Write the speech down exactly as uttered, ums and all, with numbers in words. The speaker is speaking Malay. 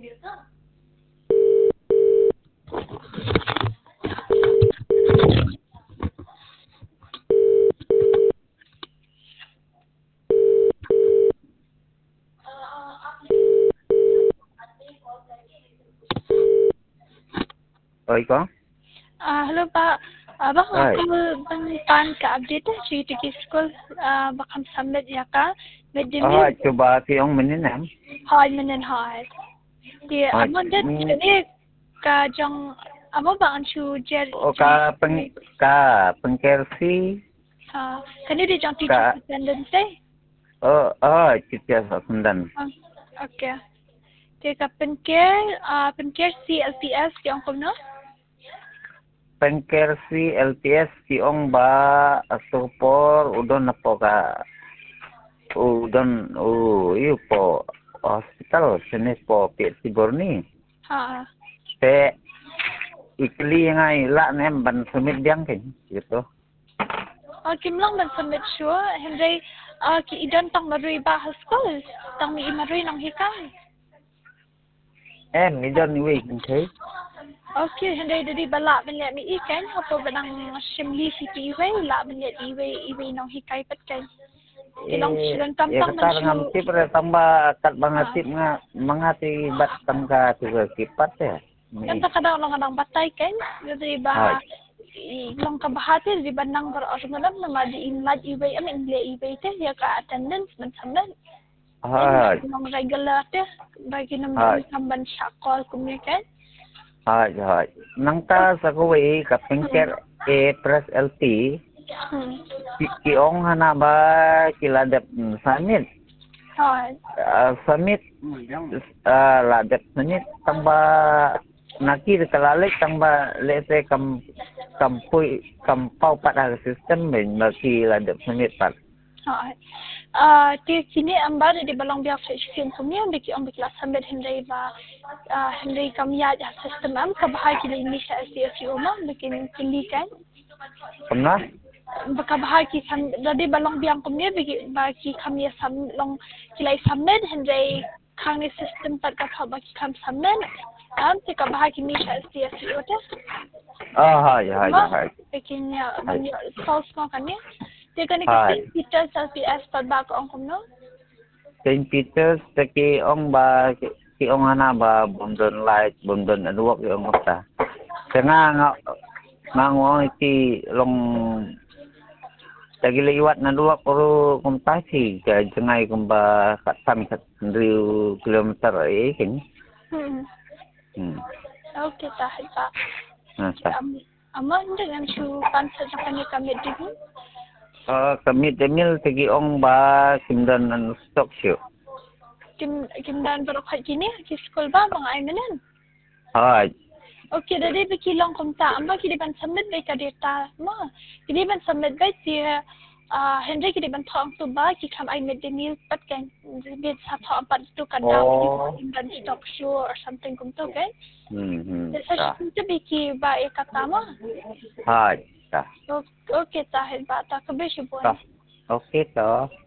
Oi con. Ah, hello Pak. Abang Hai. aku bang ka update eh cerita ke school ah bakam submit ya ka Ờ, midday coba si ông mình nè. hai menen hai. Di Ờ, amon det ni ka jong amo bang chu jer oh, jong ka peng ka pengkersi ha kani di jong teacher ka attendance eh. oh oh kita sundan. Ah, okay. Di ka penker ah penker C L P S di angkom no. Pengkersi L T S si ong ba asopor udon apa ka udon oh iyo po hospital sini po P S C Borni. Ha. Te ikli ngai la nem ban sumit diang kan gitu. Ah kim lang ban submit sure hindi ah ki idan tang marui ba school tang mi marui nang hikay. Em ni don wi kan thấy. Okay, hindi dari bala banyak mi ikan, apa benang shimli siti iwe, la banyak iwe iwe nong hikay pat kan. Kinong Eh, silang ya tampang kata ngam mansyu. tip re tambah kat banget Ah, tip nga mangati bat tangka juga kipat ya. kan Ni. tak kadang lang kadang batay kan, dari Hai. ba lang kabahati di bandang ber ormalam nama di inlad iwe am inle iwe te ya ka attendance man samdan. Then Hai. nong regular te bagi nam Hai. samban syakol kumya kan. Hai hai. Nangta sa kuwi ka pengker A plus L T Hmm. ki ki ong hana ba kiladap samit. Hai. Uh, samit uh, ladap samit tambah naki kalalik tambah lese kam kampui kampau pada sistem ben bagi ladap samit pat. Hai. Ah, di sini ambar di balong biak section kami ambil ki ambil kelas sambil hendai ba ah hendai kami ada sistem am kabahai ki ini sa S D S U ma bikin kili kan. Pernah? Bakabahai ki sam dari balong biang kami bagi bagi kami sam long kilai sambil hendai kang ni sistem pat kapha bagi kam sambil am ti kabahai ki ini sa S D S U ta. Oh hai hai Ma hai. bikin ya Hai. banyak source mo kan ya. Dia kena Hai. kasi Peter sa P S pat ba ko angkom no. Saint Peter's taki ong ba ki ong ana ba bondon light bondon aduak yung ta. Kaya nga nga ngong iti long tagiliwat na duwa puro kumpasi ka jengay kumba katam kat riu kilometer eh kin. Hmm. Hmm. Okay, dahil pa. Nah, ta. Um, ama, hindi lang siya pansa sa kanya kami din. Uh, kami demil tagi ong ba simdan an stock show. Kim, kimdan baru kat gini, di school ba, mga ay manan. Hai. Okay, dadi bikilang kumta. Amba, kidi ban submit bay ka data mo. Kidi ban submit bay siya, ah, hindi kidi ban thoang tu ba, ki kam ay med meal pat kan. Bit sa thoang pat tu ka daw, Oh. kimdan stock show or something kumto kan. Hmm hmm. Sa Ta. siya biki ba ikatama. Hai. Ta. Okay, dahil bata ka ba siya buwan. Ta. Okay to.